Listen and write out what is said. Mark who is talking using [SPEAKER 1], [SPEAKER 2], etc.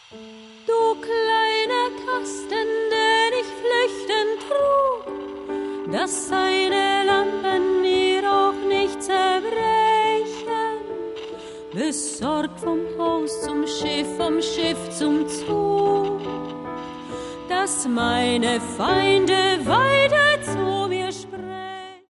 [SPEAKER 1] Du kleiner Kasten, den ich flüchtend trug, dass seine Lampen mir auch nicht zerbrechen, besorgt vom Haus zum Schiff, vom Schiff zum Zug, dass meine Feinde weiter zu